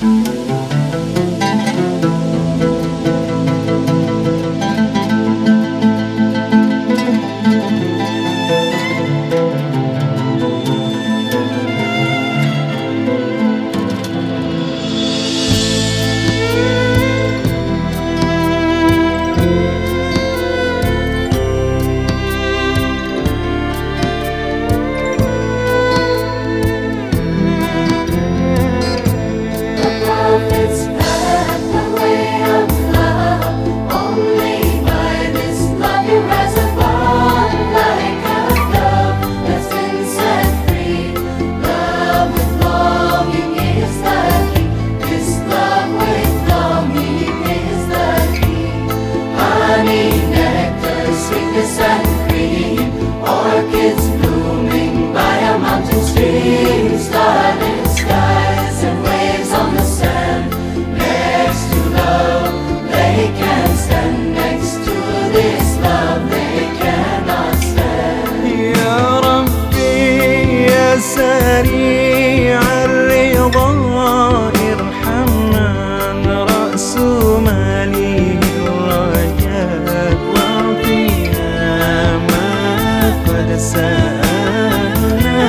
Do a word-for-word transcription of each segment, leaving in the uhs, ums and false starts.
Orchids blooming by a mountain stream, starlit skies and waves on the sand. Next to love, they can stand. Next to this love, they cannot stand. يا ربي يا سريع الرضا ارحمنا، رأس مالي الرجاء واعطينا ما قد سألنا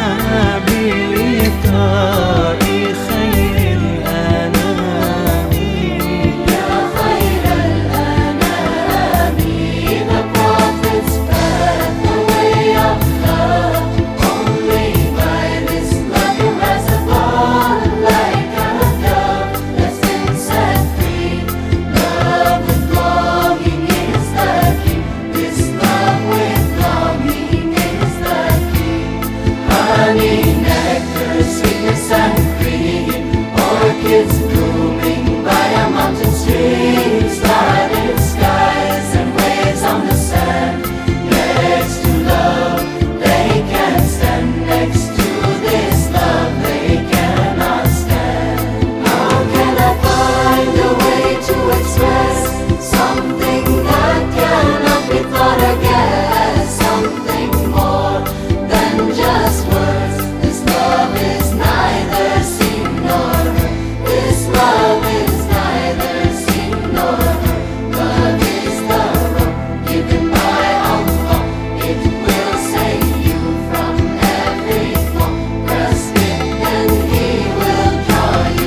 بلقاء خير الأنام. يا خير الأنام، the prophets path, the way of love. Only by this love you rise above, like a dove that's been set free. Love with longing is the key. This love with longing is the key. Honey, nectar, sweetness and cream, orchids blooming by a mountain stream, starlit skies and waves on the sand. Next to love, they can stand. Next to this love, they cannot stand. How can I find a way to express something that cannot be thought or guessed? Something more than just words. This love is neither seen nor heard. This love is neither seen nor heard. Love is the road given by Allah. It will save you from every flaw. Grasp it and He will draw you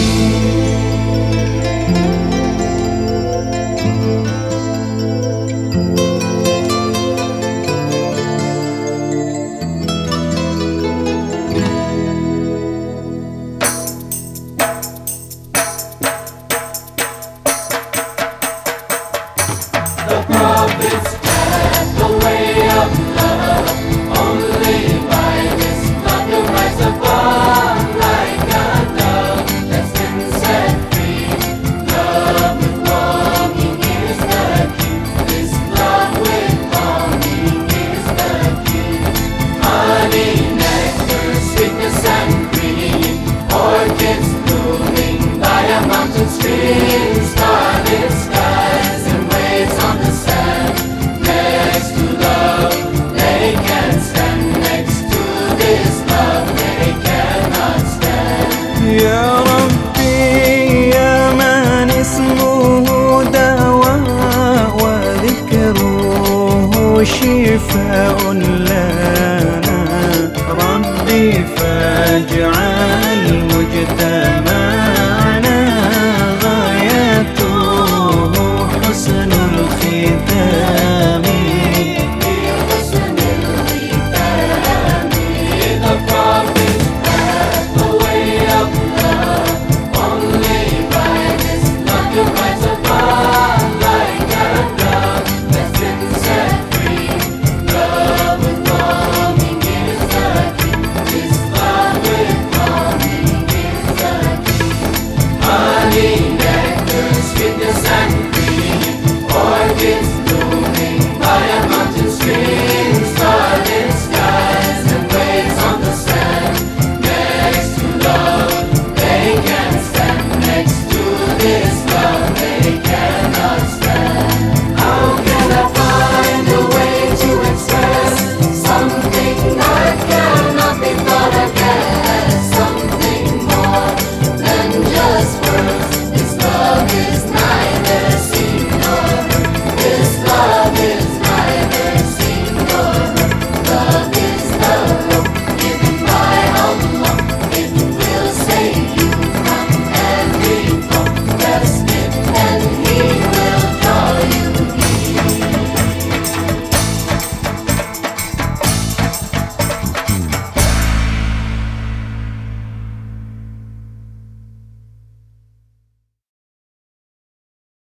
The prophets had the way of love. Only by this love you rise above, like a dove that's been set free. Love with longing is the key. This love with longing is the key. Honey, nectar, sweetness and cream, orchids blooming by a mountain stream, starlit skies and waves on the sand. Next to love, they can stand. Next to this love, they cannot stand. يا ربي يا من اسمه دواء وذكره شفاء لنا، ربي فاجعل مجتمعنا